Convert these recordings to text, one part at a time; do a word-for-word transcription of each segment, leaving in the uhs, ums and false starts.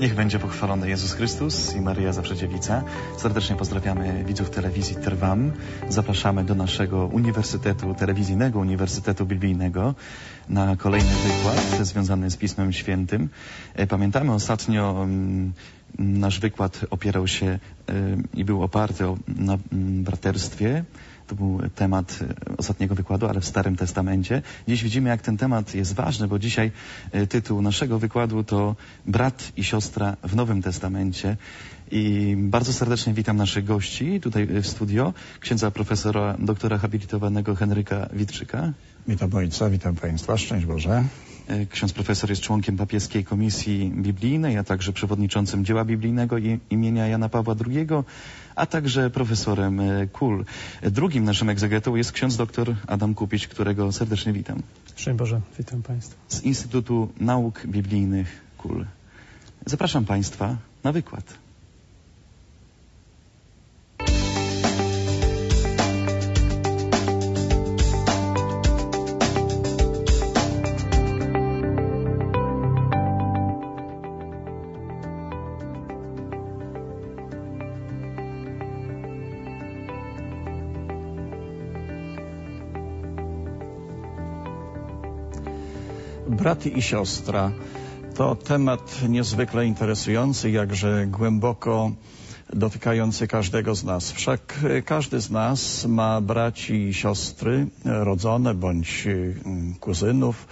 Niech będzie pochwalony Jezus Chrystus i Maryja Zawsze Dziewica. Serdecznie pozdrawiamy widzów telewizji Trwam. Zapraszamy do naszego Uniwersytetu, Telewizyjnego Uniwersytetu Biblijnego na kolejny wykład związany z Pismem Świętym. Pamiętamy ostatnio um, nasz wykład opierał się um, i był oparty o, na um, braterstwie. To był temat ostatniego wykładu, ale w Starym Testamencie. Dziś widzimy, jak ten temat jest ważny, bo dzisiaj tytuł naszego wykładu to Brat i siostra w Nowym Testamencie. I bardzo serdecznie witam naszych gości tutaj w studio. Księdza profesora, doktora habilitowanego Henryka Witczyka. Witam ojca, witam państwa. Szczęść Boże. Ksiądz profesor jest członkiem papieskiej Komisji Biblijnej, a także przewodniczącym dzieła biblijnego imienia Jana Pawła drugiego, a także profesorem K U L. Drugim naszym egzegetą jest ksiądz doktor Adam Kupić, którego serdecznie witam. Szczęść Boże, witam państwa. Z Instytutu Nauk Biblijnych K U L. Zapraszam państwa na wykład. Brat i siostra to temat niezwykle interesujący, jakże głęboko dotykający każdego z nas. Wszak każdy z nas ma braci i siostry rodzone bądź kuzynów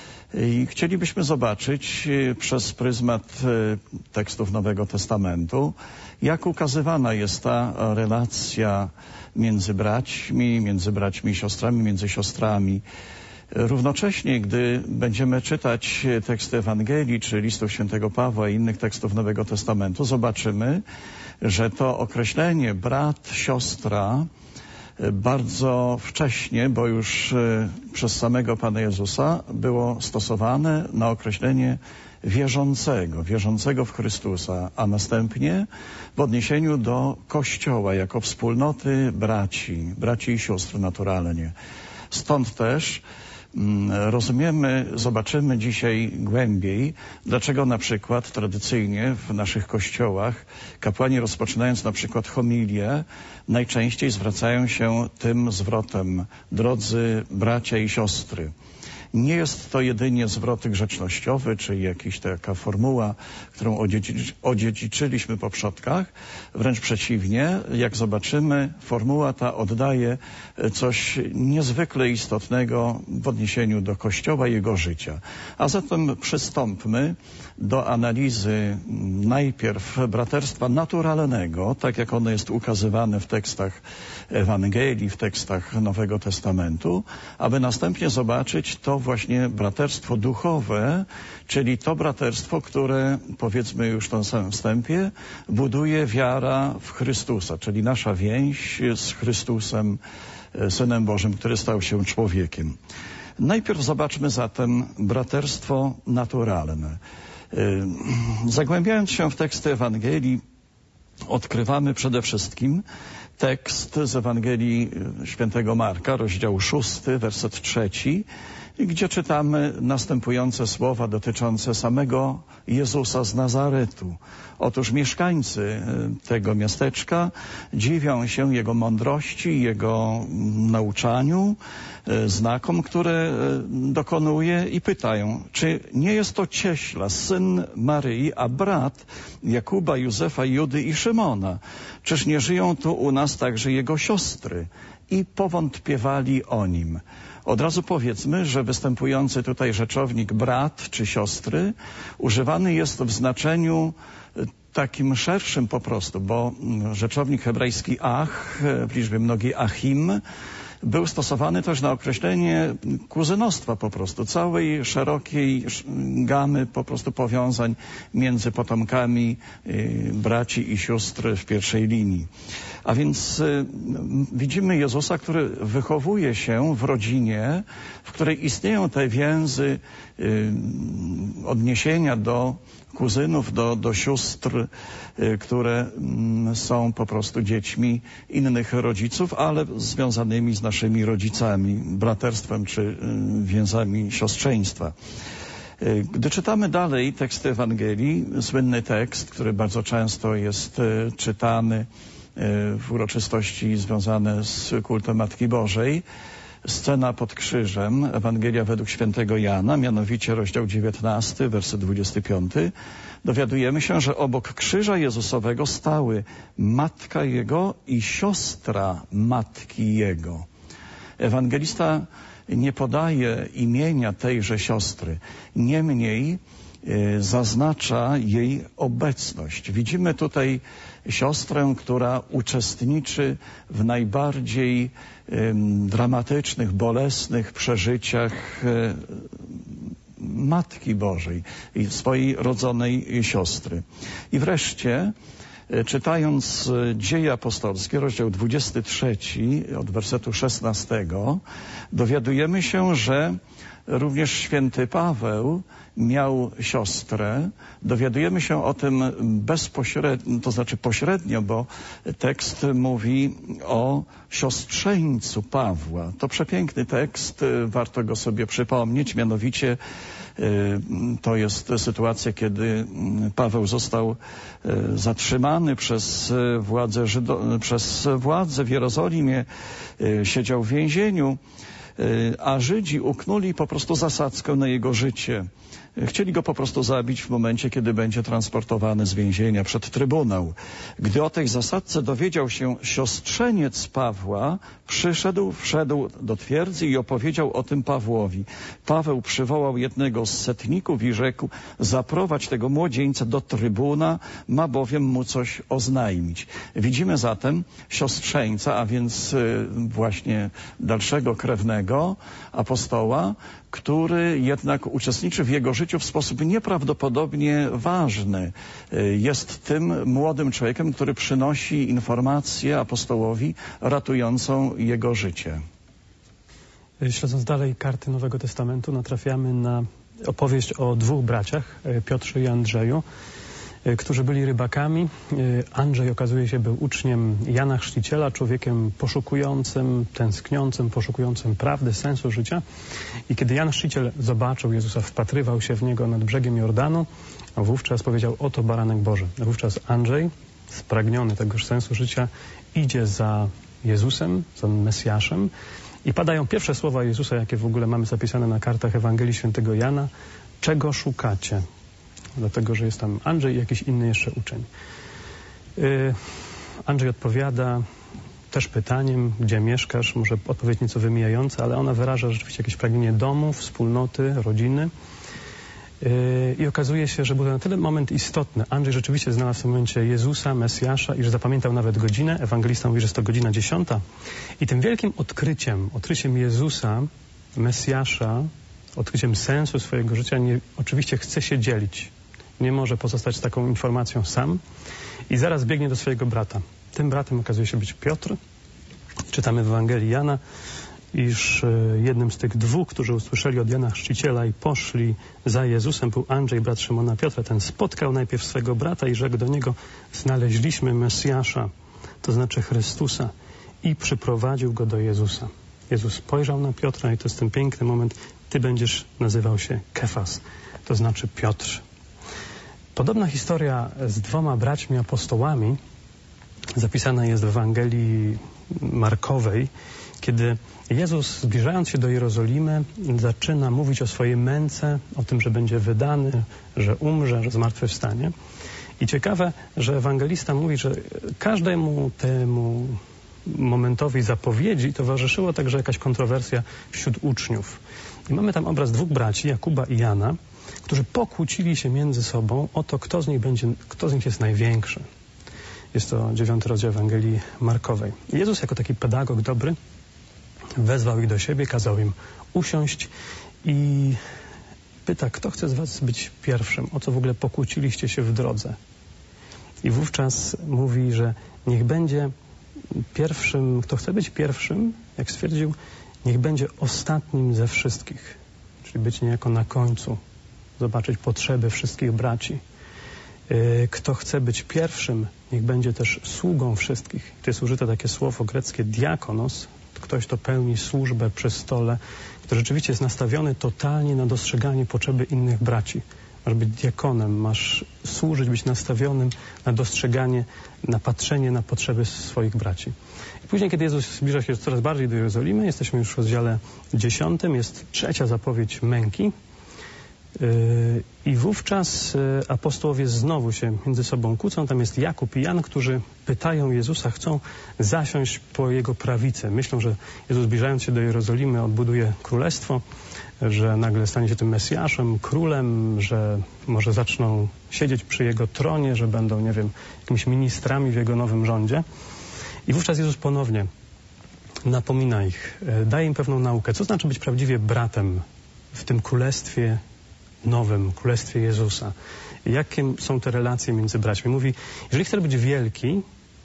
i chcielibyśmy zobaczyć przez pryzmat tekstów Nowego Testamentu, jak ukazywana jest ta relacja między braćmi, między braćmi i siostrami, między siostrami. Równocześnie, gdy będziemy czytać teksty Ewangelii, czy listów świętego Pawła i innych tekstów Nowego Testamentu, zobaczymy, że to określenie brat, siostra bardzo wcześnie, bo już przez samego Pana Jezusa było stosowane na określenie wierzącego, wierzącego w Chrystusa, a następnie w odniesieniu do Kościoła jako wspólnoty braci, braci i sióstr naturalnie. Stąd też rozumiemy, zobaczymy dzisiaj głębiej, dlaczego na przykład tradycyjnie w naszych kościołach kapłani, rozpoczynając na przykład homilię, najczęściej zwracają się tym zwrotem: drodzy bracia i siostry. Nie jest to jedynie zwrot grzecznościowy, czy jakaś taka formuła, którą odziedzic- odziedziczyliśmy po przodkach. Wręcz przeciwnie, jak zobaczymy, formuła ta oddaje coś niezwykle istotnego w odniesieniu do Kościoła i jego życia. A zatem przystąpmy do analizy najpierw braterstwa naturalnego, tak jak ono jest ukazywane w tekstach Ewangelii, w tekstach Nowego Testamentu, aby następnie zobaczyć to właśnie braterstwo duchowe, czyli to braterstwo, które, powiedzmy już na samym wstępie, buduje wiara w Chrystusa, czyli nasza więź z Chrystusem, Synem Bożym, który stał się człowiekiem. Najpierw zobaczmy zatem braterstwo naturalne. Zagłębiając się w teksty Ewangelii, odkrywamy przede wszystkim tekst z Ewangelii świętego Marka, rozdział szósty, werset trzeci, gdzie czytamy następujące słowa dotyczące samego Jezusa z Nazaretu. Otóż mieszkańcy tego miasteczka dziwią się Jego mądrości, Jego nauczaniu, znakom, które dokonuje, i pytają, czy nie jest to cieśla, syn Maryi, a brat Jakuba, Józefa, Judy i Szymona? Czyż nie żyją tu u nas także jego siostry? I powątpiewali o nim. Od razu powiedzmy, że występujący tutaj rzeczownik brat czy siostry używany jest w znaczeniu takim szerszym po prostu, bo rzeczownik hebrajski ach w liczbie mnogiej achim był stosowany też na określenie kuzynostwa po prostu, całej szerokiej gamy po prostu powiązań między potomkami braci i sióstr w pierwszej linii. A więc widzimy Jezusa, który wychowuje się w rodzinie, w której istnieją te więzy odniesienia do kuzynów, do, do sióstr, które są po prostu dziećmi innych rodziców, ale związanymi z naszymi rodzicami, braterstwem czy więzami siostrzeństwa. Gdy czytamy dalej teksty Ewangelii, słynny tekst, który bardzo często jest czytany w uroczystości związane z kultem Matki Bożej, scena pod krzyżem, Ewangelia według świętego Jana, mianowicie rozdział dziewiętnasty, werset dwudziesty piąty, dowiadujemy się, że obok krzyża Jezusowego stały matka Jego i siostra matki Jego. Ewangelista nie podaje imienia tejże siostry, niemniej y, zaznacza jej obecność. Widzimy tutaj siostrę, która uczestniczy w najbardziej y, dramatycznych, bolesnych przeżyciach y, Matki Bożej i swojej rodzonej siostry. I wreszcie, czytając Dzieje Apostolskie, rozdział dwudziesty trzeci, od wersetu szesnastego, dowiadujemy się, że również święty Paweł miał siostrę. Dowiadujemy się o tym bezpośrednio, to znaczy pośrednio, bo tekst mówi o siostrzeńcu Pawła. To przepiękny tekst, warto go sobie przypomnieć, mianowicie to jest sytuacja, kiedy Paweł został zatrzymany przez władze, Żydo- przez władze w Jerozolimie, siedział w więzieniu, a Żydzi uknuli po prostu zasadzkę na jego życie. Chcieli go po prostu zabić w momencie, kiedy będzie transportowany z więzienia przed trybunał. Gdy o tej zasadce dowiedział się siostrzeniec Pawła, przyszedł, wszedł do twierdzy i opowiedział o tym Pawłowi. Paweł przywołał jednego z setników i rzekł: zaprowadź tego młodzieńca do trybuna, ma bowiem mu coś oznajmić. Widzimy zatem siostrzeńca, a więc właśnie dalszego krewnego apostoła, który jednak uczestniczy w jego życiu w sposób nieprawdopodobnie ważny. Jest tym młodym człowiekiem, który przynosi informację apostołowi ratującą jego życie. Śledząc dalej karty Nowego Testamentu, natrafiamy na opowieść o dwóch braciach, Piotrze i Andrzeju, którzy byli rybakami. Andrzej, okazuje się, był uczniem Jana Chrzciciela, człowiekiem poszukującym, tęskniącym, poszukującym prawdy, sensu życia. I kiedy Jan Chrzciciel zobaczył Jezusa, wpatrywał się w Niego nad brzegiem Jordanu, a wówczas powiedział: oto baranek Boży. A wówczas Andrzej, spragniony tegoż sensu życia, idzie za Jezusem, za Mesjaszem, i padają pierwsze słowa Jezusa, jakie w ogóle mamy zapisane na kartach Ewangelii Świętego Jana: czego szukacie? Dlatego, że jest tam Andrzej i jakiś inny jeszcze uczeń. Yy, Andrzej odpowiada też pytaniem, gdzie mieszkasz, może odpowiedź nieco wymijająca, ale ona wyraża rzeczywiście jakieś pragnienie domu, wspólnoty, rodziny. Yy, I okazuje się, że był to na tyle moment istotny. Andrzej rzeczywiście znalazł w tym momencie Jezusa, Mesjasza, i że zapamiętał nawet godzinę. Ewangelista mówi, że jest to godzina dziesiąta. I tym wielkim odkryciem, odkryciem Jezusa, Mesjasza, odkryciem sensu swojego życia, nie, oczywiście chce się dzielić. Nie może pozostać z taką informacją sam i zaraz biegnie do swojego brata. Tym bratem okazuje się być Piotr. Czytamy w Ewangelii Jana, iż jednym z tych dwóch, którzy usłyszeli od Jana Chrzciciela i poszli za Jezusem, był Andrzej, brat Szymona Piotra. Ten spotkał najpierw swego brata i rzekł do niego: znaleźliśmy Mesjasza, to znaczy Chrystusa, i przyprowadził go do Jezusa. Jezus spojrzał na Piotra i to jest ten piękny moment: ty będziesz nazywał się Kefas, to znaczy Piotr. Podobna historia z dwoma braćmi apostołami zapisana jest w Ewangelii Markowej, kiedy Jezus, zbliżając się do Jerozolimy, zaczyna mówić o swojej męce, o tym, że będzie wydany, że umrze, że zmartwychwstanie. I ciekawe, że ewangelista mówi, że każdemu temu momentowi zapowiedzi towarzyszyła także jakaś kontrowersja wśród uczniów. I mamy tam obraz dwóch braci, Jakuba i Jana, którzy pokłócili się między sobą o to, kto z nich będzie, kto z nich jest największy. Jest to dziewiąty rozdział Ewangelii Markowej. Jezus jako taki pedagog dobry wezwał ich do siebie, kazał im usiąść i pyta, kto chce z was być pierwszym, o co w ogóle pokłóciliście się w drodze. I wówczas mówi, że niech będzie pierwszym, kto chce być pierwszym, jak stwierdził, niech będzie ostatnim ze wszystkich. Czyli być niejako na końcu, zobaczyć potrzeby wszystkich braci. Kto chce być pierwszym, niech będzie też sługą wszystkich. Tu jest użyte takie słowo greckie diakonos, ktoś, kto pełni służbę przy stole, kto rzeczywiście jest nastawiony totalnie na dostrzeganie potrzeby innych braci. Masz być diakonem, masz służyć, być nastawionym na dostrzeganie, na patrzenie na potrzeby swoich braci. I później, kiedy Jezus zbliża się coraz bardziej do Jerozolimy, jesteśmy już w rozdziale dziesiątym, jest trzecia zapowiedź męki. I wówczas apostołowie znowu się między sobą kłócą. Tam jest Jakub i Jan, którzy pytają Jezusa, chcą zasiąść po Jego prawicy. Myślą, że Jezus, zbliżając się do Jerozolimy, odbuduje królestwo, że nagle stanie się tym Mesjaszem, królem, że może zaczną siedzieć przy Jego tronie, że będą, nie wiem, jakimiś ministrami w Jego nowym rządzie. I wówczas Jezus ponownie napomina ich, daje im pewną naukę. Co znaczy być prawdziwie bratem w tym królestwie nowym, królestwie Jezusa? Jakie są te relacje między braćmi? Mówi, jeżeli chcesz być wielki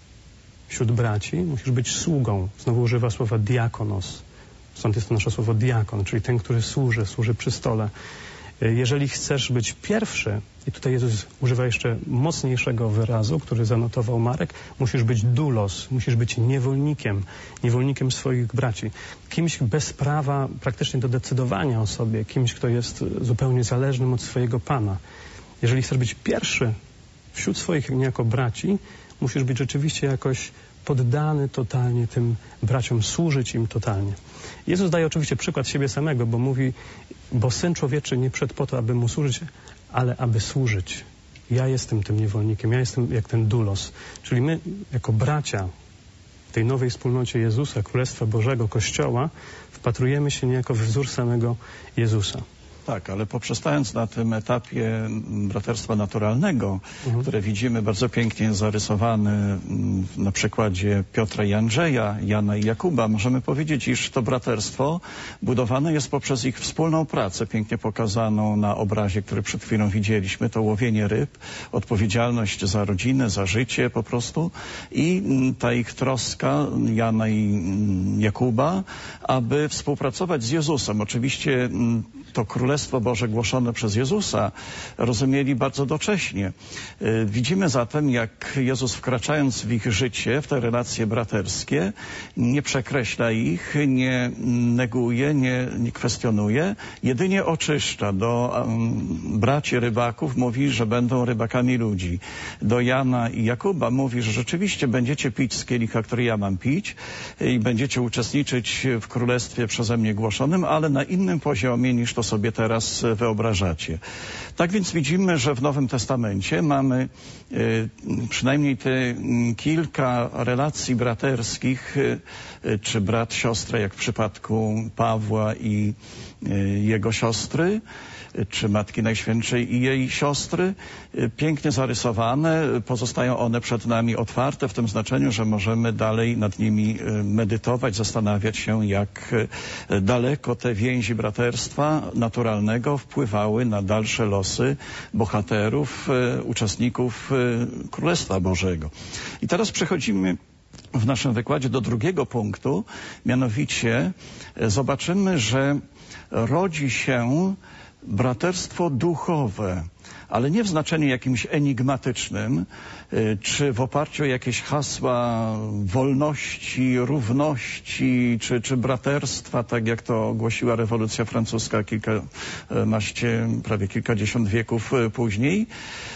wśród braci, musisz być sługą. Znowu używa słowa diakonos. Stąd jest to nasze słowo diakon, czyli ten, który służy, służy przy stole. Jeżeli chcesz być pierwszy, i tutaj Jezus używa jeszcze mocniejszego wyrazu, który zanotował Marek, musisz być doulos, musisz być niewolnikiem, niewolnikiem swoich braci. Kimś bez prawa praktycznie do decydowania o sobie, kimś, kto jest zupełnie zależnym od swojego Pana. Jeżeli chcesz być pierwszy wśród swoich niejako braci, musisz być rzeczywiście jakoś poddany totalnie tym braciom, służyć im totalnie. Jezus daje oczywiście przykład siebie samego, bo mówi, bo Syn Człowieczy nie przyszedł po to, aby Mu służyć, ale aby służyć. Ja jestem tym niewolnikiem, ja jestem jak ten doulos. Czyli my, jako bracia w tej nowej wspólnocie Jezusa, Królestwa Bożego, Kościoła, wpatrujemy się niejako w wzór samego Jezusa. Tak, ale poprzestając na tym etapie braterstwa naturalnego, mhm. które widzimy bardzo pięknie zarysowane na przykładzie Piotra i Andrzeja, Jana i Jakuba, możemy powiedzieć, iż to braterstwo budowane jest poprzez ich wspólną pracę, pięknie pokazaną na obrazie, który przed chwilą widzieliśmy, to łowienie ryb, odpowiedzialność za rodzinę, za życie po prostu i ta ich troska Jana i Jakuba, aby współpracować z Jezusem. Oczywiście to Królestwo Boże głoszone przez Jezusa rozumieli bardzo docześnie. Widzimy zatem, jak Jezus, wkraczając w ich życie, w te relacje braterskie, nie przekreśla ich, nie neguje, nie, nie kwestionuje, jedynie oczyszcza. Do um, braci rybaków mówi, że będą rybakami ludzi. Do Jana i Jakuba mówi, że rzeczywiście będziecie pić z kielicha, który ja mam pić i będziecie uczestniczyć w Królestwie przeze mnie głoszonym, ale na innym poziomie niż to sobie teraz wyobrażacie. Tak więc widzimy, że w Nowym Testamencie mamy y, przynajmniej te y, kilka relacji braterskich, y, czy brat, siostra, jak w przypadku Pawła i y, jego siostry, czy Matki Najświętszej i jej siostry, pięknie zarysowane. Pozostają one przed nami otwarte w tym znaczeniu, że możemy dalej nad nimi medytować, zastanawiać się, jak daleko te więzi braterstwa naturalnego wpływały na dalsze losy bohaterów, uczestników Królestwa Bożego. I teraz przechodzimy w naszym wykładzie do drugiego punktu, mianowicie zobaczymy, że rodzi się braterstwo duchowe, ale nie w znaczeniu jakimś enigmatycznym, czy w oparciu o jakieś hasła wolności, równości, czy, czy braterstwa, tak jak to ogłosiła rewolucja francuska kilkanaście, prawie kilkadziesiąt wieków później,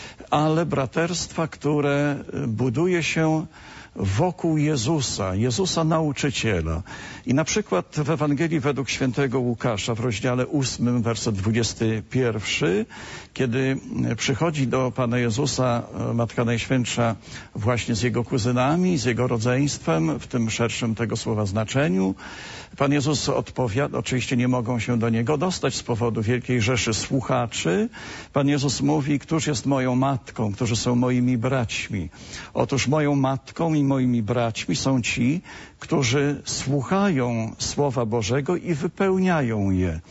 ale braterstwa, które buduje się wokół Jezusa, Jezusa nauczyciela. I na przykład w Ewangelii według świętego Łukasza w rozdziale ósmym, werset dwudziesty pierwszy, kiedy przychodzi do Pana Jezusa Matka Najświętsza właśnie z jego kuzynami, z jego rodzeństwem, w tym szerszym tego słowa znaczeniu, Pan Jezus odpowiada, oczywiście nie mogą się do Niego dostać z powodu wielkiej rzeszy słuchaczy. Pan Jezus mówi, któż jest moją matką, którzy są moimi braćmi. Otóż moją matką i moimi braćmi są ci, którzy słuchają Słowa Bożego i wypełniają je.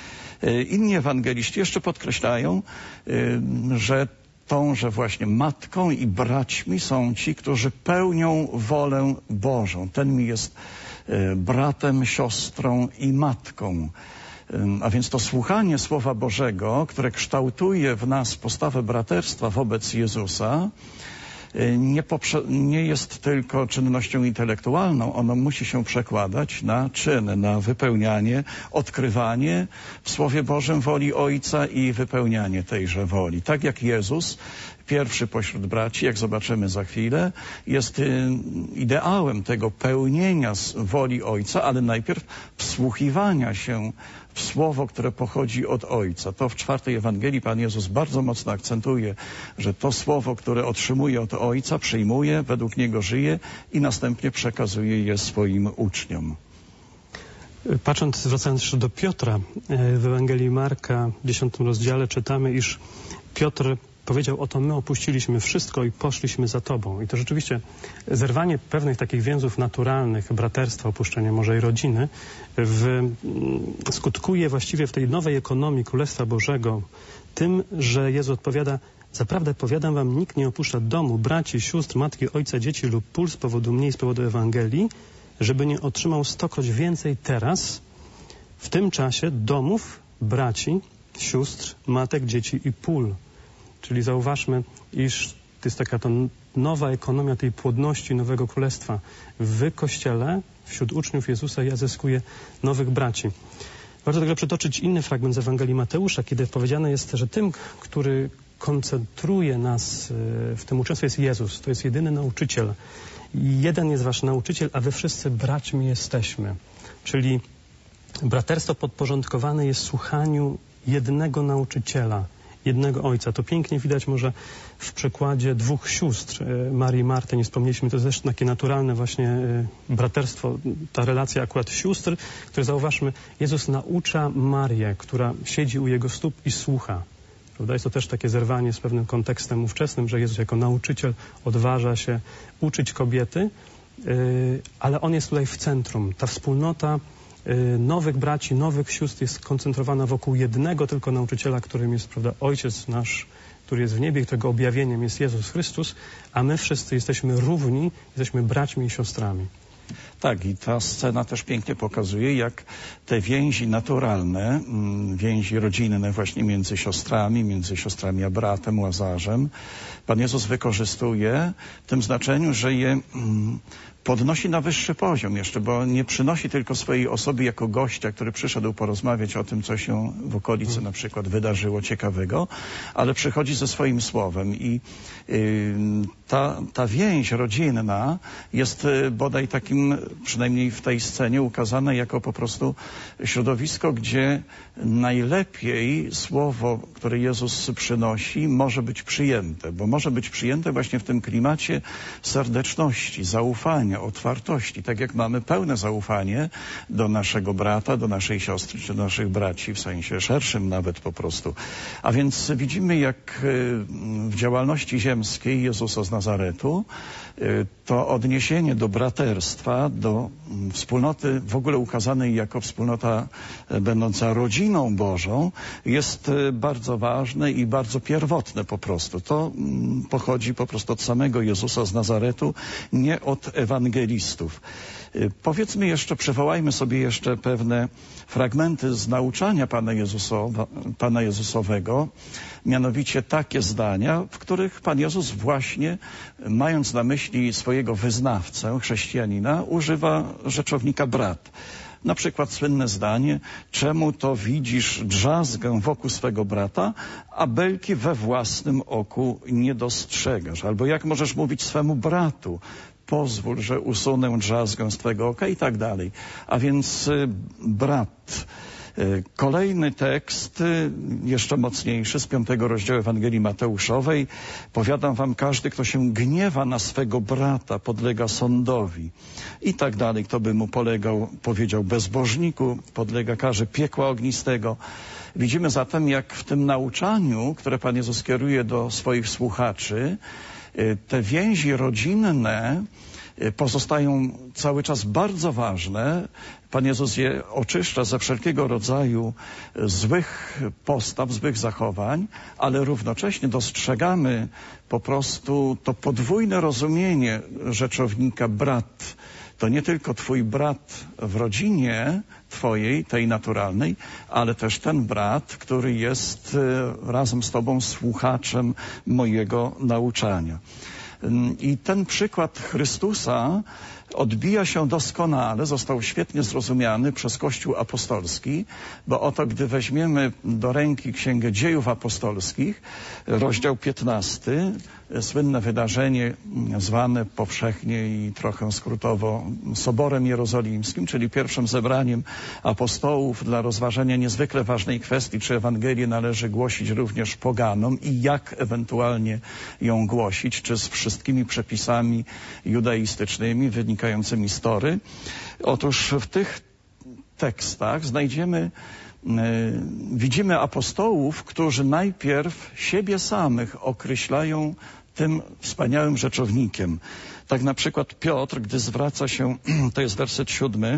Inni ewangeliści jeszcze podkreślają, że tąże właśnie matką i braćmi są ci, którzy pełnią wolę Bożą. Ten mi jest bratem, siostrą i matką. A więc to słuchanie Słowa Bożego, które kształtuje w nas postawę braterstwa wobec Jezusa, nie, poprze- nie jest tylko czynnością intelektualną, ono musi się przekładać na czyn, na wypełnianie, odkrywanie w Słowie Bożym woli Ojca i wypełnianie tejże woli. Tak jak Jezus, pierwszy pośród braci, jak zobaczymy za chwilę, jest ideałem tego pełnienia woli Ojca, ale najpierw wsłuchiwania się w słowo, które pochodzi od Ojca. To w czwartej Ewangelii Pan Jezus bardzo mocno akcentuje, że to słowo, które otrzymuje od Ojca, przyjmuje, według Niego żyje i następnie przekazuje je swoim uczniom. Patrząc, zwracając się do Piotra, w Ewangelii Marka w dziesiątym rozdziale czytamy, iż Piotr powiedział: oto my opuściliśmy wszystko i poszliśmy za Tobą. I to rzeczywiście zerwanie pewnych takich więzów naturalnych, braterstwa, opuszczenie może i rodziny, w, skutkuje właściwie w tej nowej ekonomii Królestwa Bożego tym, że Jezus odpowiada: zaprawdę powiadam wam, nikt nie opuszcza domu, braci, sióstr, matki, ojca, dzieci lub pól z powodu mnie i z powodu Ewangelii, żeby nie otrzymał stokroć więcej teraz, w tym czasie, domów, braci, sióstr, matek, dzieci i pól. Czyli zauważmy, iż to jest taka to nowa ekonomia tej płodności nowego królestwa. W Kościele, wśród uczniów Jezusa, ja zyskuję nowych braci. Warto także przytoczyć inny fragment z Ewangelii Mateusza, kiedy powiedziane jest, że tym, który koncentruje nas w tym uczestnictwie, jest Jezus. To jest jedyny nauczyciel. Jeden jest wasz nauczyciel, a wy wszyscy braćmi jesteśmy. Czyli braterstwo podporządkowane jest słuchaniu jednego nauczyciela, jednego Ojca. To pięknie widać może w przykładzie dwóch sióstr, Marii i Marty. Nie wspomnieliśmy, to jest też takie naturalne właśnie braterstwo, ta relacja akurat sióstr, które zauważmy, Jezus naucza Marię, która siedzi u Jego stóp i słucha. Prawda? Jest to też takie zerwanie z pewnym kontekstem ówczesnym, że Jezus jako nauczyciel odważa się uczyć kobiety, ale On jest tutaj w centrum. Ta wspólnota nowych braci, nowych sióstr jest skoncentrowana wokół jednego tylko nauczyciela, którym jest, prawda, Ojciec nasz, który jest w niebie, którego objawieniem jest Jezus Chrystus, a my wszyscy jesteśmy równi, jesteśmy braćmi i siostrami. Tak, i ta scena też pięknie pokazuje, jak te więzi naturalne, więzi rodzinne właśnie między siostrami, między siostrami a bratem, Łazarzem, Pan Jezus wykorzystuje w tym znaczeniu, że je podnosi na wyższy poziom jeszcze, bo nie przynosi tylko swojej osoby jako gościa, który przyszedł porozmawiać o tym, co się w okolicy na przykład wydarzyło ciekawego, ale przychodzi ze swoim słowem i y, ta, ta więź rodzinna jest y, bodaj takim, przynajmniej w tej scenie, ukazana jako po prostu środowisko, gdzie najlepiej słowo, które Jezus przynosi, może być przyjęte, bo może być przyjęte właśnie w tym klimacie serdeczności, zaufania, otwartości, tak jak mamy pełne zaufanie do naszego brata, do naszej siostry, czy do naszych braci, w sensie szerszym nawet po prostu. A więc widzimy, jak w działalności ziemskiej Jezusa z Nazaretu to odniesienie do braterstwa, do wspólnoty w ogóle ukazanej jako wspólnota będąca rodziną Bożą, jest bardzo ważne i bardzo pierwotne po prostu. To pochodzi po prostu od samego Jezusa z Nazaretu, nie od ewangelistów. Powiedzmy jeszcze, przywołajmy sobie jeszcze pewne fragmenty z nauczania Pana, Jezusowa, Pana Jezusowego, mianowicie takie zdania, w których Pan Jezus właśnie, mając na myśli swojego wyznawcę, chrześcijanina, używa rzeczownika brat. Na przykład słynne zdanie: czemu to widzisz drzazgę wokół swego brata, a belki we własnym oku nie dostrzegasz? Albo jak możesz mówić swemu bratu: pozwól, że usunę drzazgę z twego oka, i tak dalej. A więc y, brat. Y, kolejny tekst, y, jeszcze mocniejszy, z piątego rozdziału Ewangelii Mateuszowej. Powiadam wam, każdy, kto się gniewa na swego brata, podlega sądowi. I tak dalej. Kto by mu polegał, powiedział bezbożniku, podlega karze piekła ognistego. Widzimy zatem, jak w tym nauczaniu, które Pan Jezus kieruje do swoich słuchaczy, te więzi rodzinne pozostają cały czas bardzo ważne. Pan Jezus je oczyszcza ze wszelkiego rodzaju złych postaw, złych zachowań, ale równocześnie dostrzegamy po prostu to podwójne rozumienie rzeczownika brat. To nie tylko twój brat w rodzinie twojej, tej naturalnej, ale też ten brat, który jest razem z tobą słuchaczem mojego nauczania. I ten przykład Chrystusa odbija się doskonale, został świetnie zrozumiany przez Kościół apostolski, bo oto gdy weźmiemy do ręki Księgę Dziejów Apostolskich, rozdział piętnasty, słynne wydarzenie zwane powszechnie i trochę skrótowo Soborem Jerozolimskim, czyli pierwszym zebraniem apostołów dla rozważenia niezwykle ważnej kwestii, czy Ewangelię należy głosić również poganom i jak ewentualnie ją głosić, czy z wszystkimi przepisami judaistycznymi wynikającymi z Tory. Otóż w tych tekstach znajdziemy, widzimy apostołów, którzy najpierw siebie samych określają tym wspaniałym rzeczownikiem. Tak na przykład Piotr, gdy zwraca się, to jest werset siódmy,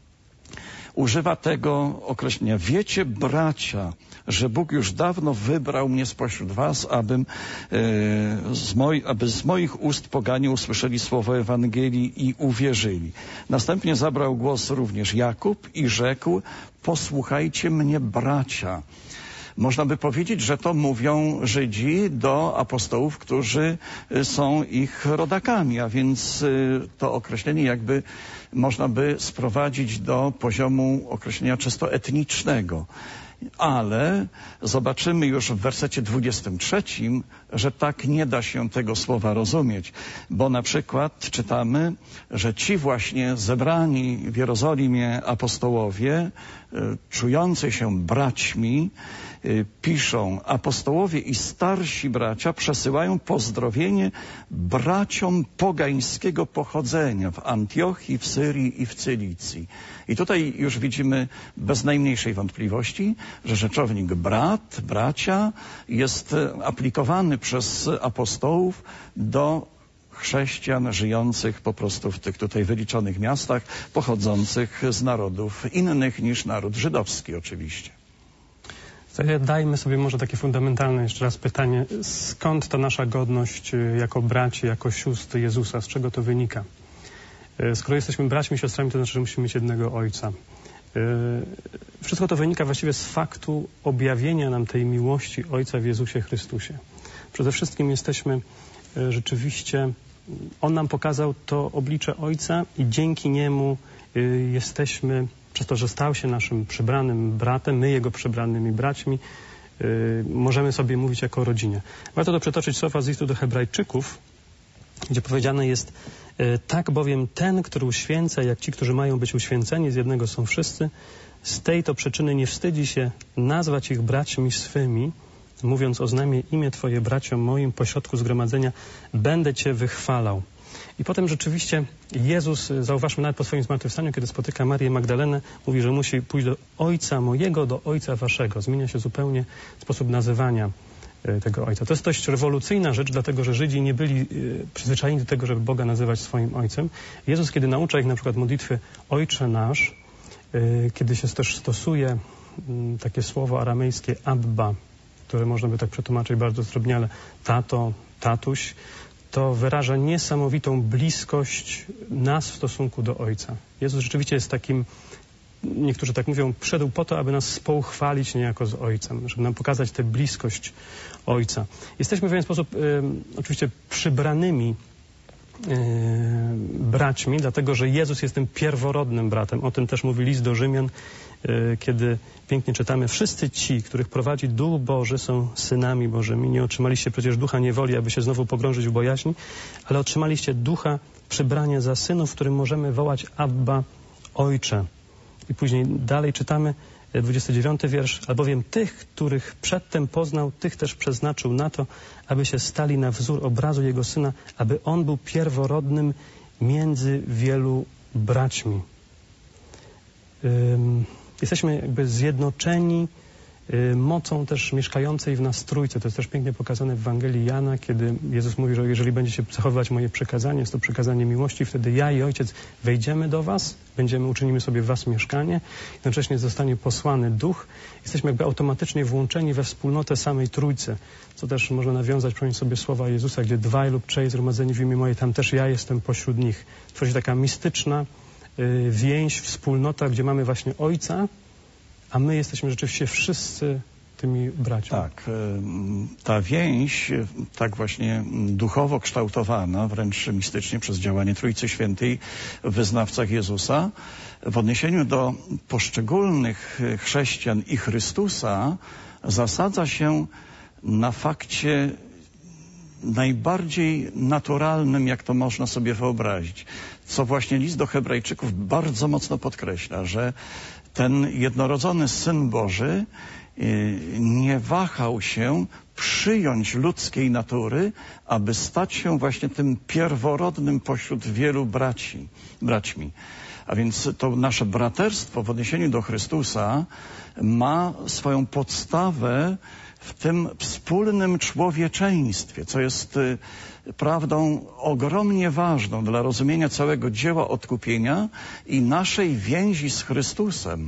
używa tego określenia. Wiecie, bracia, że Bóg już dawno wybrał mnie spośród was, abym, e, z moi, aby z moich ust poganie usłyszeli słowo Ewangelii i uwierzyli. Następnie zabrał głos również Jakub i rzekł, posłuchajcie mnie, bracia. Można by powiedzieć, że to mówią Żydzi do apostołów, którzy są ich rodakami, a więc to określenie jakby można by sprowadzić do poziomu określenia czysto etnicznego. Ale zobaczymy już w wersecie dwudziestym trzecim, że tak nie da się tego słowa rozumieć, bo na przykład czytamy, że ci właśnie zebrani w Jerozolimie apostołowie, czujący się braćmi, piszą, apostołowie i starsi bracia przesyłają pozdrowienie braciom pogańskiego pochodzenia w Antiochii, w Syrii i w Cylicji. I tutaj już widzimy bez najmniejszej wątpliwości, że rzeczownik brat, bracia jest aplikowany przez apostołów do chrześcijan żyjących po prostu w tych tutaj wyliczonych miastach, pochodzących z narodów innych niż naród żydowski oczywiście. Dajmy sobie może takie fundamentalne jeszcze raz pytanie, skąd ta nasza godność jako braci, jako sióstr Jezusa, z czego to wynika? Skoro jesteśmy braćmi i siostrami, to znaczy, że musimy mieć jednego Ojca. Wszystko to wynika właściwie z faktu objawienia nam tej miłości Ojca w Jezusie Chrystusie. Przede wszystkim jesteśmy rzeczywiście, On nam pokazał to oblicze Ojca i dzięki Niemu jesteśmy, przez to, że stał się naszym przybranym bratem, my Jego przybranymi braćmi, możemy sobie mówić jako o rodzinie. Warto to przytoczyć słowa z listu do Hebrajczyków, gdzie powiedziane jest, tak bowiem ten, który uświęca, jak ci, którzy mają być uświęceni, z jednego są wszyscy, z tej to przyczyny nie wstydzi się nazwać ich braćmi swymi, mówiąc oznajmię imię Twoje braciom moim pośrodku zgromadzenia, będę Cię wychwalał. I potem rzeczywiście Jezus, zauważmy nawet po swoim zmartwychwstaniu, kiedy spotyka Marię Magdalenę, mówi, że musi pójść do Ojca mojego, do Ojca Waszego. Zmienia się zupełnie sposób nazywania tego Ojca. To jest dość rewolucyjna rzecz, dlatego że Żydzi nie byli przyzwyczajeni do tego, żeby Boga nazywać swoim Ojcem. Jezus, kiedy naucza ich na przykład modlitwy Ojcze Nasz, kiedy się też stosuje takie słowo aramejskie Abba, które można by tak przetłumaczyć bardzo zdrobniale, tato, tatuś, to wyraża niesamowitą bliskość nas w stosunku do Ojca. Jezus rzeczywiście jest takim, niektórzy tak mówią, przyszedł po to, aby nas spochwalić niejako z Ojcem, żeby nam pokazać tę bliskość Ojca. Jesteśmy w pewien sposób y, oczywiście przybranymi y, braćmi, dlatego że Jezus jest tym pierworodnym bratem. O tym też mówi list do Rzymian, y, kiedy pięknie czytamy, wszyscy ci, których prowadzi Duch Boży, są synami Bożymi. Nie otrzymaliście przecież ducha niewoli, aby się znowu pogrążyć w bojaźni, ale otrzymaliście ducha przybrania za synów, w którym możemy wołać Abba, Ojcze. I później dalej czytamy dwudziesty dziewiąty wiersz, albowiem tych, których przedtem poznał, tych też przeznaczył na to, aby się stali na wzór obrazu Jego Syna, aby On był pierworodnym między wielu braćmi. Um, jesteśmy jakby zjednoczeni y, mocą też mieszkającej w nas Trójcy. To jest też pięknie pokazane w Ewangelii Jana, kiedy Jezus mówi, że jeżeli będziecie zachowywać moje przekazanie, jest to przekazanie miłości, wtedy ja i Ojciec wejdziemy do was, będziemy, uczynimy sobie w was mieszkanie, jednocześnie zostanie posłany Duch. Jesteśmy jakby automatycznie włączeni we wspólnotę samej Trójcy, co też można nawiązać, przypomnieć sobie słowa Jezusa, gdzie dwaj lub trzej zgromadzeni w imię moje, tam też ja jestem pośród nich. Tworzy się taka mistyczna y, więź, wspólnota, gdzie mamy właśnie Ojca, a my jesteśmy rzeczywiście wszyscy wierzącymi braćmi. Tak, ta więź, tak właśnie duchowo kształtowana, wręcz mistycznie przez działanie Trójcy Świętej w wyznawcach Jezusa, w odniesieniu do poszczególnych chrześcijan i Chrystusa zasadza się na fakcie najbardziej naturalnym, jak to można sobie wyobrazić, co właśnie list do Hebrajczyków bardzo mocno podkreśla, że ten jednorodzony Syn Boży nie wahał się przyjąć ludzkiej natury, aby stać się właśnie tym pierworodnym pośród wielu braci, braćmi. A więc to nasze braterstwo w odniesieniu do Chrystusa ma swoją podstawę w tym wspólnym człowieczeństwie, co jest prawdą ogromnie ważną dla rozumienia całego dzieła odkupienia i naszej więzi z Chrystusem.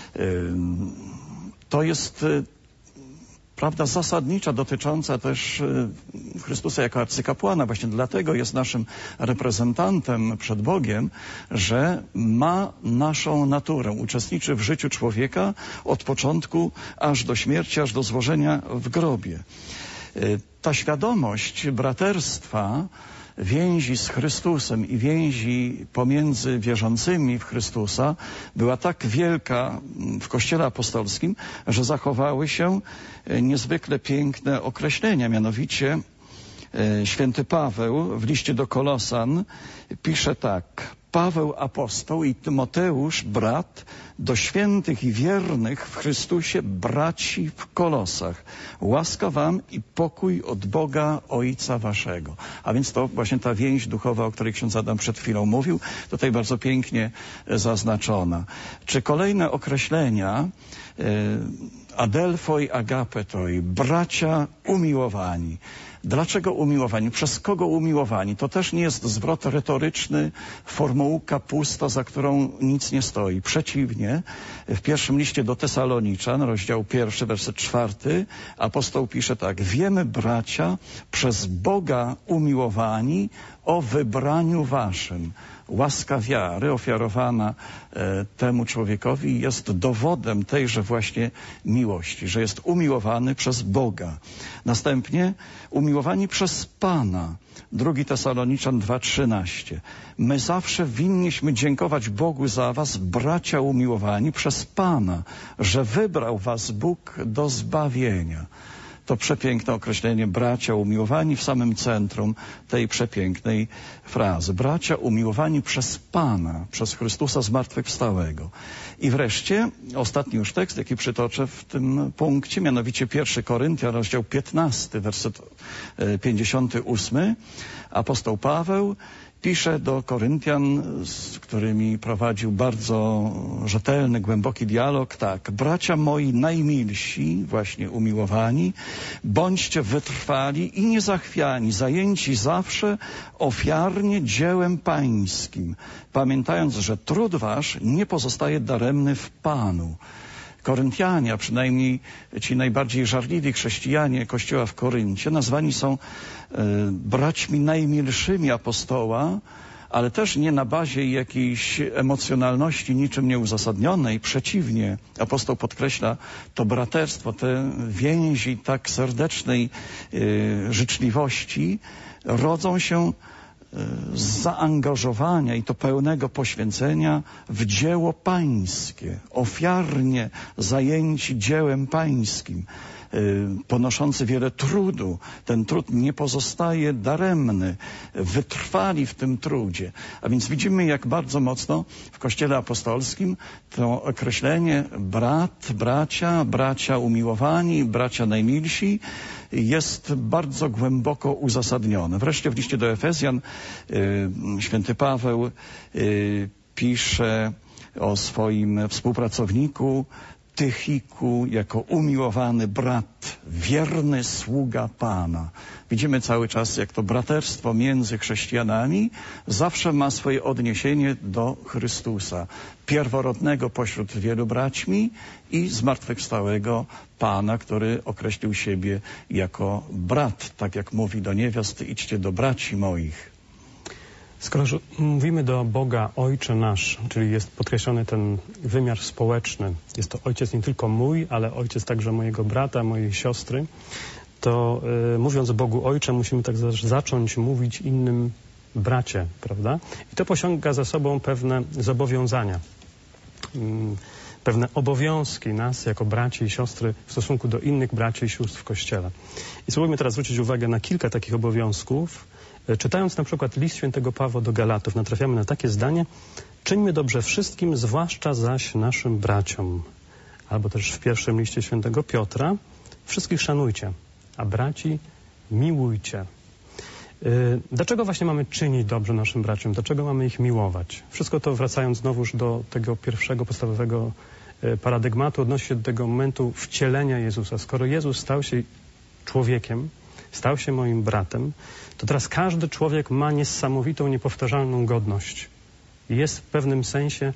To jest prawda zasadnicza dotycząca też Chrystusa jako arcykapłana. Właśnie dlatego jest naszym reprezentantem przed Bogiem, że ma naszą naturę, uczestniczy w życiu człowieka od początku aż do śmierci, aż do złożenia w grobie. Ta świadomość braterstwa, więzi z Chrystusem i więzi pomiędzy wierzącymi w Chrystusa była tak wielka w Kościele Apostolskim, że zachowały się niezwykle piękne określenia. Mianowicie święty Paweł w liście do Kolosan pisze tak: Paweł apostoł i Tymoteusz brat do świętych i wiernych w Chrystusie braci w Kolosach. Łaska wam i pokój od Boga Ojca waszego. A więc to właśnie ta więź duchowa, o której ksiądz Adam przed chwilą mówił, tutaj bardzo pięknie zaznaczona. Czy kolejne określenia adelphoi agapetoi, bracia umiłowani. Dlaczego umiłowani? Przez kogo umiłowani? To też nie jest zwrot retoryczny, formułka pusta, za którą nic nie stoi. Przeciwnie, w pierwszym liście do Tesaloniczan, rozdział pierwszy, werset czwarty, apostoł pisze tak: wiemy, bracia, przez Boga umiłowani, o wybraniu waszym. Łaska wiary ofiarowana e, temu człowiekowi jest dowodem tejże właśnie miłości, że jest umiłowany przez Boga. Następnie umiłowani przez Pana. Drugi Tesaloniczan dwa trzynaście. My zawsze winniśmy dziękować Bogu za was, bracia umiłowani przez Pana, że wybrał was Bóg do zbawienia. To przepiękne określenie bracia umiłowani w samym centrum tej przepięknej frazy. Bracia umiłowani przez Pana, przez Chrystusa zmartwychwstałego. I wreszcie ostatni już tekst, jaki przytoczę w tym punkcie, mianowicie pierwszy Koryntian, rozdział piętnasty, werset pięćdziesiąty ósmy. Apostoł Paweł pisze do Koryntian, z którymi prowadził bardzo rzetelny, głęboki dialog, tak: bracia moi najmilsi, właśnie umiłowani, bądźcie wytrwali i niezachwiani, zajęci zawsze ofiarnie dziełem pańskim, pamiętając, że trud wasz nie pozostaje daremny w Panu. Koryntianie, a przynajmniej ci najbardziej żarliwi chrześcijanie Kościoła w Koryncie, nazwani są e, braćmi najmilszymi apostoła, ale też nie na bazie jakiejś emocjonalności niczym nieuzasadnionej. Przeciwnie, apostoł podkreśla to braterstwo, te więzi tak serdecznej e, życzliwości rodzą się z zaangażowania i to pełnego poświęcenia w dzieło pańskie, ofiarnie zajęci dziełem pańskim, ponoszący wiele trudu. Ten trud nie pozostaje daremny. Wytrwali w tym trudzie. A więc widzimy, jak bardzo mocno w Kościele Apostolskim to określenie brat, bracia, bracia umiłowani, bracia najmilsi jest bardzo głęboko uzasadnione. Wreszcie w liście do Efezjan y, święty Paweł y, pisze o swoim współpracowniku Tychiku jako umiłowany brat, wierny sługa Pana. Widzimy cały czas, jak to braterstwo między chrześcijanami zawsze ma swoje odniesienie do Chrystusa, pierworodnego pośród wielu braćmi i zmartwychwstałego Pana, który określił siebie jako brat, tak jak mówi do niewiast: idźcie do braci moich. Skoro mówimy do Boga Ojcze nasz, czyli jest podkreślony ten wymiar społeczny, jest to Ojciec nie tylko mój, ale Ojciec także mojego brata, mojej siostry, to y, mówiąc Bogu Ojcze, musimy tak zacząć mówić innym bracie, prawda? I to pociąga za sobą pewne zobowiązania, y, pewne obowiązki nas jako braci i siostry w stosunku do innych braci i sióstr w Kościele. I spróbujmy teraz zwrócić uwagę na kilka takich obowiązków. Czytając na przykład list świętego Pawła do Galatów, natrafiamy na takie zdanie: czyńmy dobrze wszystkim, zwłaszcza zaś naszym braciom. Albo też w pierwszym liście świętego Piotra: wszystkich szanujcie, a braci miłujcie. Dlaczego właśnie mamy czynić dobrze naszym braciom? Dlaczego mamy ich miłować? Wszystko to, wracając znowuż do tego pierwszego podstawowego paradygmatu, odnosi się do tego momentu wcielenia Jezusa. Skoro Jezus stał się człowiekiem, stał się moim bratem, to teraz każdy człowiek ma niesamowitą, niepowtarzalną godność. Jest w pewnym sensie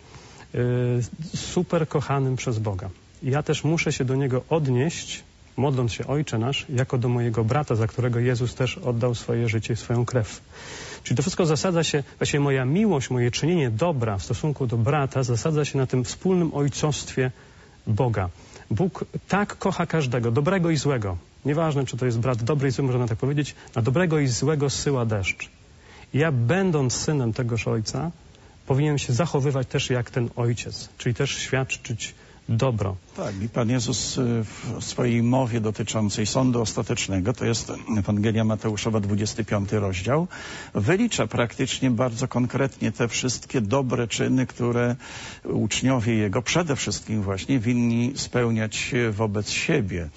y, super kochanym przez Boga. I ja też muszę się do Niego odnieść, modląc się Ojcze nasz, jako do mojego brata, za którego Jezus też oddał swoje życie i swoją krew. Czyli to wszystko zasadza się, właściwie moja miłość, moje czynienie dobra w stosunku do brata zasadza się na tym wspólnym ojcostwie Boga. Bóg tak kocha każdego, dobrego i złego. Nieważne, czy to jest brat dobry i zły, można tak powiedzieć, na dobrego i złego zsyła deszcz. I ja, będąc synem tegoż Ojca, powinienem się zachowywać też jak ten Ojciec, czyli też świadczyć dobro. Tak, i Pan Jezus w swojej mowie dotyczącej sądu ostatecznego, to jest Ewangelia Mateuszowa, dwudziesty piąty rozdział, wylicza praktycznie bardzo konkretnie te wszystkie dobre czyny, które uczniowie Jego przede wszystkim właśnie winni spełniać wobec siebie.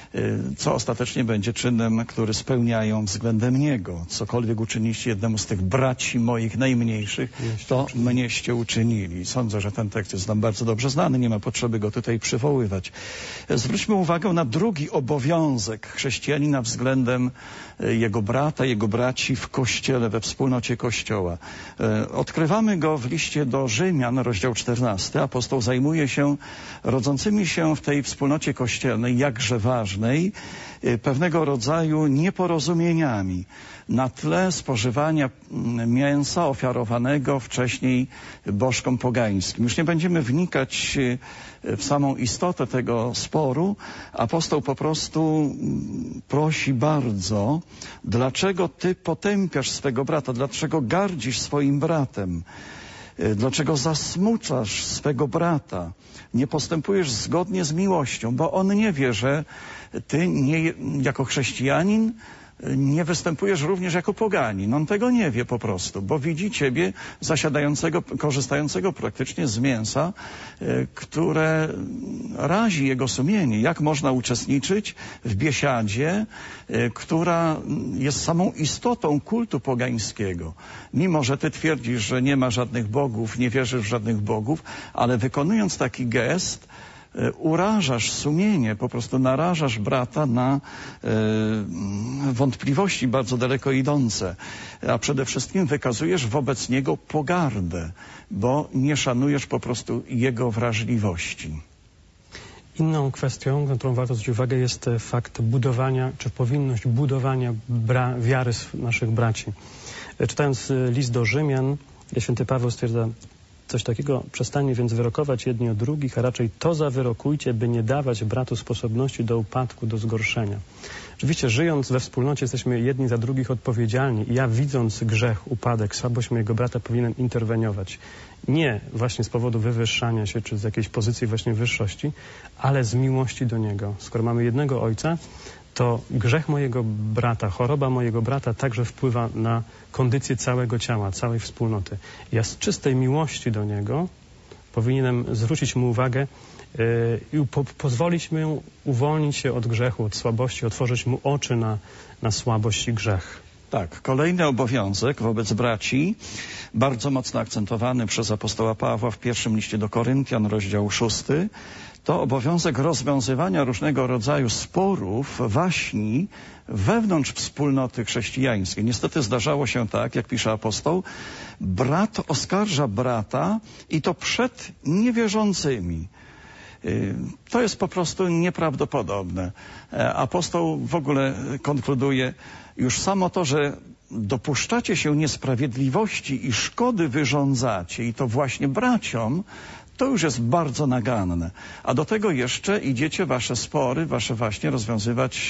Co ostatecznie będzie czynem, który spełniają względem Niego. Cokolwiek uczyniliście jednemu z tych braci moich najmniejszych, to mnieście uczynili. Sądzę, że ten tekst jest nam bardzo dobrze znany, nie ma potrzeby go tutaj przywoływać. Zwróćmy uwagę na drugi obowiązek chrześcijanina względem jego brata, jego braci w Kościele, we wspólnocie Kościoła. Odkrywamy go w liście do Rzymian, rozdział czternasty. Apostoł zajmuje się rodzącymi się w tej wspólnocie kościelnej, jakże ważnej, pewnego rodzaju nieporozumieniami na tle spożywania mięsa ofiarowanego wcześniej bożkom pogańskim. Już nie będziemy wnikać w samą istotę tego sporu. Apostoł po prostu prosi bardzo: dlaczego ty potępiasz swego brata? Dlaczego gardzisz swoim bratem? Dlaczego zasmucasz swego brata? Nie postępujesz zgodnie z miłością, bo on nie wie, że ty nie, jako chrześcijanin nie występujesz również jako poganin. On tego nie wie po prostu, bo widzi ciebie zasiadającego, korzystającego praktycznie z mięsa, które razi jego sumienie. Jak można uczestniczyć w biesiadzie, która jest samą istotą kultu pogańskiego? Mimo że ty twierdzisz, że nie ma żadnych bogów, nie wierzysz w żadnych bogów, ale wykonując taki gest, urażasz sumienie, po prostu narażasz brata na e, wątpliwości bardzo daleko idące, a przede wszystkim wykazujesz wobec niego pogardę, bo nie szanujesz po prostu jego wrażliwości. Inną kwestią, na którą warto zwrócić uwagę, jest fakt budowania, czy powinność budowania bra- wiary naszych braci. Czytając list do Rzymian, święty Paweł stwierdza coś takiego: przestańmy więc wyrokować jedni od drugich, a raczej to zawyrokujcie, by nie dawać bratu sposobności do upadku, do zgorszenia. Oczywiście, żyjąc we wspólnocie, jesteśmy jedni za drugich odpowiedzialni i ja, widząc grzech, upadek, słabość mojego brata, powinienem interweniować. Nie właśnie z powodu wywyższania się, czy z jakiejś pozycji właśnie wyższości, ale z miłości do niego. Skoro mamy jednego Ojca, to grzech mojego brata, choroba mojego brata także wpływa na kondycję całego ciała, całej wspólnoty. Ja z czystej miłości do niego powinienem zwrócić mu uwagę yy, i po, pozwolić mu uwolnić się od grzechu, od słabości, otworzyć mu oczy na, na słabość i grzech. Tak, kolejny obowiązek wobec braci, bardzo mocno akcentowany przez apostoła Pawła w pierwszym liście do Koryntian, rozdział szósty, to obowiązek rozwiązywania różnego rodzaju sporów, waśni wewnątrz wspólnoty chrześcijańskiej. Niestety zdarzało się tak, jak pisze apostoł, brat oskarża brata i to przed niewierzącymi. To jest po prostu nieprawdopodobne. Apostoł w ogóle konkluduje, już samo to, że dopuszczacie się niesprawiedliwości i szkody wyrządzacie, i to właśnie braciom, to już jest bardzo naganne. A do tego jeszcze idziecie wasze spory, wasze właśnie rozwiązywać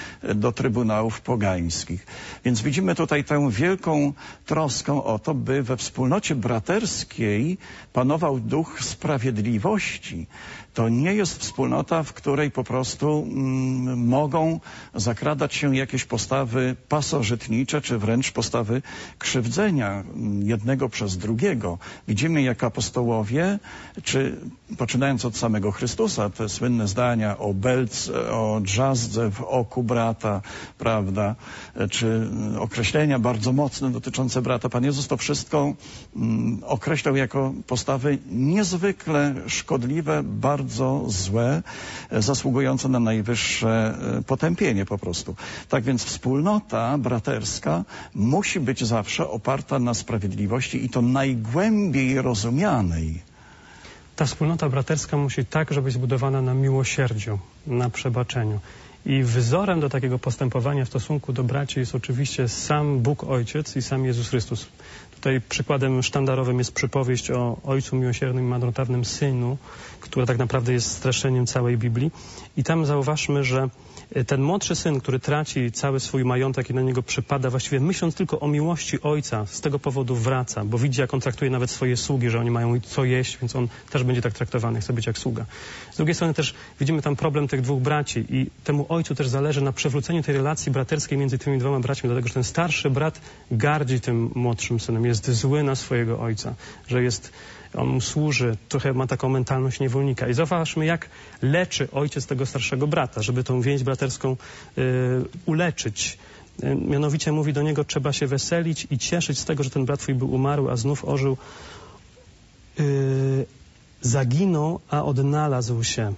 do trybunałów pogańskich. Więc widzimy tutaj tę wielką troskę o to, by we wspólnocie braterskiej panował duch sprawiedliwości. To nie jest wspólnota, w której po prostu mm, mogą zakradać się jakieś postawy pasożytnicze, czy wręcz postawy krzywdzenia jednego przez drugiego. Widzimy, jak apostołowie, czy poczynając od samego Chrystusa, te słynne zdania o belce, o drzazdze w oku brata, prawda, czy określenia bardzo mocne dotyczące brata. Pan Jezus to wszystko mm, określał jako postawy niezwykle szkodliwe, bardzo bardzo złe, zasługujące na najwyższe potępienie po prostu. Tak więc wspólnota braterska musi być zawsze oparta na sprawiedliwości i to najgłębiej rozumianej. Ta wspólnota braterska musi także być zbudowana na miłosierdziu, na przebaczeniu. I wzorem do takiego postępowania w stosunku do braci jest oczywiście sam Bóg Ojciec i sam Jezus Chrystus. Tutaj przykładem sztandarowym jest przypowieść o Ojcu Miłosiernym i Marnotrawnym Synu, która tak naprawdę jest streszczeniem całej Biblii. I tam zauważmy, że ten młodszy syn, który traci cały swój majątek i na niego przypada, właściwie myśląc tylko o miłości ojca, z tego powodu wraca, bo widzi, jak on traktuje nawet swoje sługi, że oni mają co jeść, więc on też będzie tak traktowany, chce być jak sługa. Z drugiej strony też widzimy tam problem tych dwóch braci i temu ojcu też zależy na przywróceniu tej relacji braterskiej między tymi dwoma braćmi, dlatego że ten starszy brat gardzi tym młodszym synem, jest zły na swojego ojca, że jest... on mu służy, trochę ma taką mentalność niewolnika. I zauważmy, jak leczy ojciec tego starszego brata, żeby tą więź braterską y, uleczyć. Y, mianowicie mówi do niego, trzeba się weselić i cieszyć z tego, że ten brat twój był umarły, a znów ożył. Y, zaginął, a odnalazł się.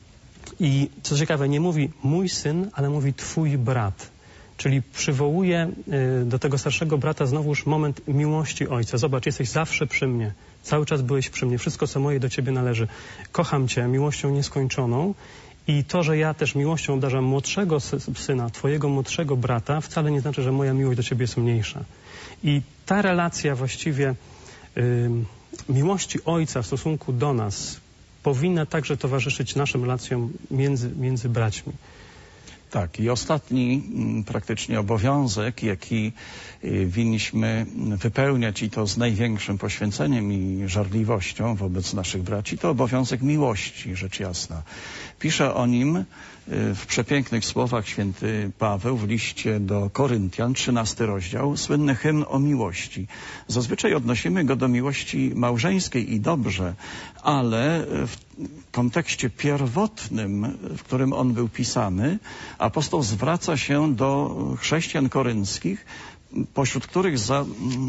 I co ciekawe, nie mówi mój syn, ale mówi twój brat. Czyli przywołuje y, do tego starszego brata znowuż moment miłości ojca. Zobacz, jesteś zawsze przy mnie. Cały czas byłeś przy mnie. Wszystko, co moje, do ciebie należy. Kocham cię miłością nieskończoną i to, że ja też miłością obdarzam młodszego syna, twojego młodszego brata, wcale nie znaczy, że moja miłość do ciebie jest mniejsza. I ta relacja właściwie y, miłości ojca w stosunku do nas powinna także towarzyszyć naszym relacjom między, między braćmi. Tak, i ostatni praktycznie obowiązek, jaki winniśmy wypełniać, i to z największym poświęceniem i żarliwością wobec naszych braci, to obowiązek miłości, rzecz jasna. Pisze o nim w przepięknych słowach święty Paweł w liście do Koryntian, trzynasty rozdział, słynny hymn o miłości. Zazwyczaj odnosimy go do miłości małżeńskiej i dobrze, ale w kontekście pierwotnym, w którym on był pisany, apostoł zwraca się do chrześcijan korynckich, pośród których za,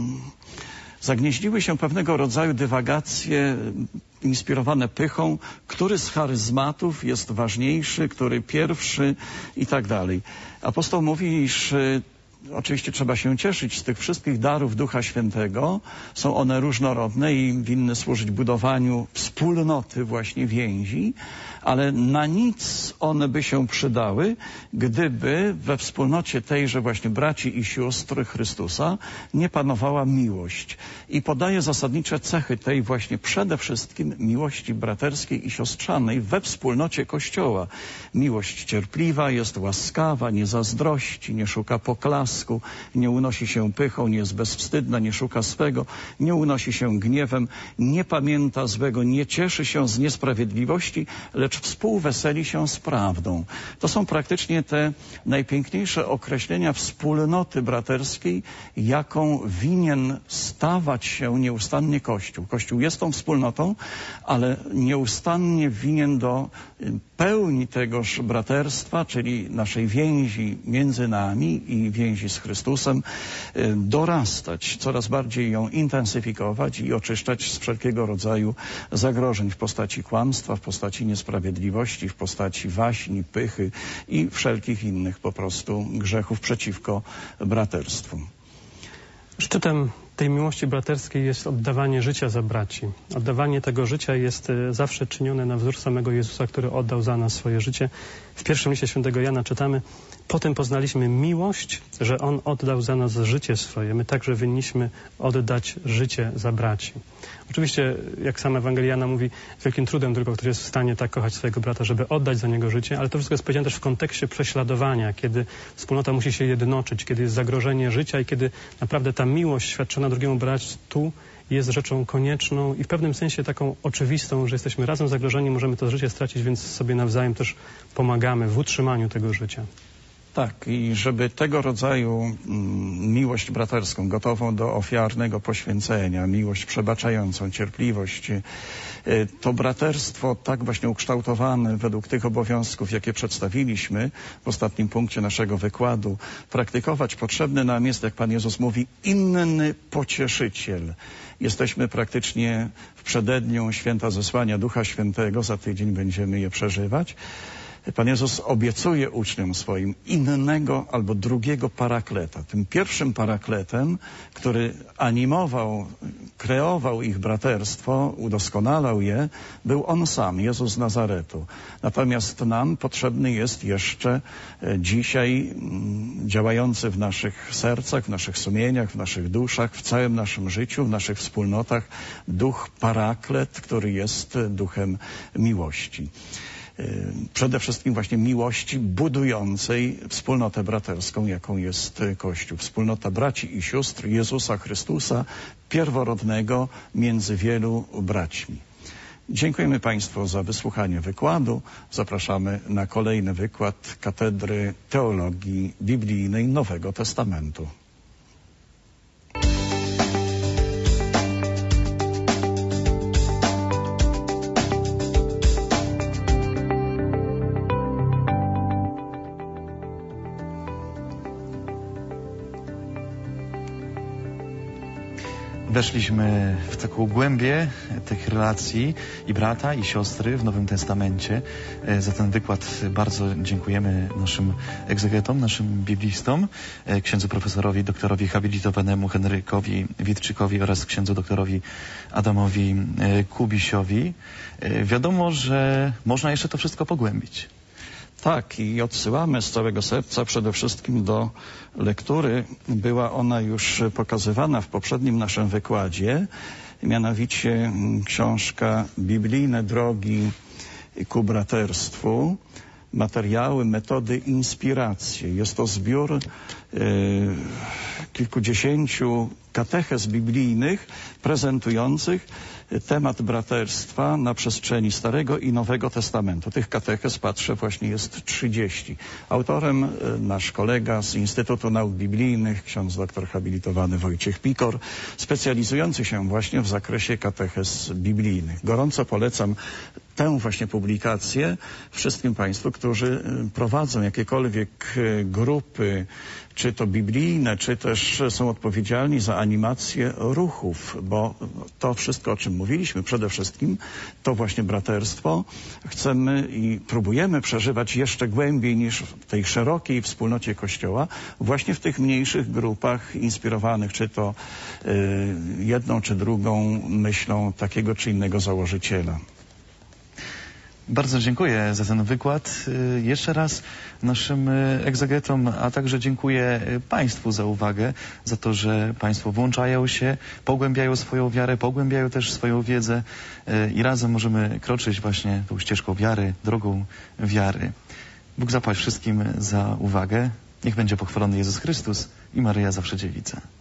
zagnieździły się pewnego rodzaju dywagacje inspirowane pychą, który z charyzmatów jest ważniejszy, który pierwszy i tak dalej. Apostoł mówi, iż oczywiście trzeba się cieszyć z tych wszystkich darów Ducha Świętego. Są one różnorodne i winny służyć budowaniu wspólnoty, właśnie więzi, ale na nic one by się przydały, gdyby we wspólnocie tejże właśnie braci i sióstr Chrystusa nie panowała miłość. I podaje zasadnicze cechy tej właśnie przede wszystkim miłości braterskiej i siostrzanej we wspólnocie Kościoła. Miłość cierpliwa, jest łaskawa, nie zazdrości, nie szuka poklasku, nie unosi się pychą, nie jest bezwstydna, nie szuka swego, nie unosi się gniewem, nie pamięta złego, nie cieszy się z niesprawiedliwości, lecz współweseli się z prawdą. To są praktycznie te najpiękniejsze określenia wspólnoty braterskiej, jaką winien stawać się nieustannie Kościół. Kościół jest tą wspólnotą, ale nieustannie winien do pełni tegoż braterstwa, czyli naszej więzi między nami i więzi z Chrystusem, dorastać, coraz bardziej ją intensyfikować i oczyszczać z wszelkiego rodzaju zagrożeń w postaci kłamstwa, w postaci niesprawiedliwości, w postaci waśni, pychy i wszelkich innych po prostu grzechów przeciwko braterstwu. Szczytem tej miłości braterskiej jest oddawanie życia za braci. Oddawanie tego życia jest zawsze czynione na wzór samego Jezusa, który oddał za nas swoje życie. W pierwszym liście świętego Jana czytamy: potem poznaliśmy miłość, że On oddał za nas życie swoje. My także winniśmy oddać życie za braci. Oczywiście, jak sama Ewangelia Jana mówi, wielkim trudem tylko ktoś jest w stanie tak kochać swojego brata, żeby oddać za niego życie, ale to wszystko jest powiedziane też w kontekście prześladowania, kiedy wspólnota musi się jednoczyć, kiedy jest zagrożenie życia i kiedy naprawdę ta miłość świadczona drugiemu bratu jest rzeczą konieczną i w pewnym sensie taką oczywistą, że jesteśmy razem zagrożeni, możemy to życie stracić, więc sobie nawzajem też pomagamy w utrzymaniu tego życia. Tak, i żeby tego rodzaju mm, miłość braterską, gotową do ofiarnego poświęcenia, miłość przebaczającą, cierpliwość, y, to braterstwo tak właśnie ukształtowane według tych obowiązków, jakie przedstawiliśmy w ostatnim punkcie naszego wykładu, praktykować, potrzebny nam jest, jak Pan Jezus mówi, inny pocieszyciel. Jesteśmy praktycznie w przededniu święta zesłania Ducha Świętego, za tydzień będziemy je przeżywać. Pan Jezus obiecuje uczniom swoim innego albo drugiego parakleta. Tym pierwszym parakletem, który animował, kreował ich braterstwo, udoskonalał je, był On sam, Jezus z Nazaretu. Natomiast nam potrzebny jest jeszcze dzisiaj działający w naszych sercach, w naszych sumieniach, w naszych duszach, w całym naszym życiu, w naszych wspólnotach duch paraklet, który jest duchem miłości. Przede wszystkim właśnie miłości budującej wspólnotę braterską, jaką jest Kościół. Wspólnota braci i sióstr Jezusa Chrystusa, pierworodnego między wielu braćmi. Dziękujemy Państwu za wysłuchanie wykładu. Zapraszamy na kolejny wykład Katedry Teologii Biblijnej Nowego Testamentu. Weszliśmy w taką głębię tych relacji i brata, i siostry w Nowym Testamencie. Za ten wykład bardzo dziękujemy naszym egzegetom, naszym biblistom, księdzu profesorowi, doktorowi habilitowanemu Henrykowi Witczykowi oraz księdzu doktorowi Adamowi Kubisiowi. Wiadomo, że można jeszcze to wszystko pogłębić. Tak, i odsyłamy z całego serca przede wszystkim do lektury. Była ona już pokazywana w poprzednim naszym wykładzie, mianowicie książka Biblijne drogi ku braterstwu, materiały, metody, inspiracje. Jest to zbiór y, kilkudziesięciu katechez biblijnych prezentujących temat braterstwa na przestrzeni Starego i Nowego Testamentu. Tych katechez, patrzę, właśnie jest trzydzieści. Autorem nasz kolega z Instytutu Nauk Biblijnych, ksiądz doktor habilitowany Wojciech Pikor, specjalizujący się właśnie w zakresie katechez biblijnych. Gorąco polecam tę właśnie publikację wszystkim Państwu, którzy prowadzą jakiekolwiek grupy, czy to biblijne, czy też są odpowiedzialni za animację ruchów, bo to wszystko, o czym mówiliśmy przede wszystkim, to właśnie braterstwo chcemy i próbujemy przeżywać jeszcze głębiej niż w tej szerokiej wspólnocie Kościoła, właśnie w tych mniejszych grupach inspirowanych, czy to y, jedną, czy drugą myślą takiego, czy innego założyciela. Bardzo dziękuję za ten wykład. Jeszcze raz naszym egzegetom, a także dziękuję Państwu za uwagę, za to, że Państwo włączają się, pogłębiają swoją wiarę, pogłębiają też swoją wiedzę i razem możemy kroczyć właśnie tą ścieżką wiary, drogą wiary. Bóg zapłać wszystkim za uwagę. Niech będzie pochwalony Jezus Chrystus i Maryja Zawsze Dziewica.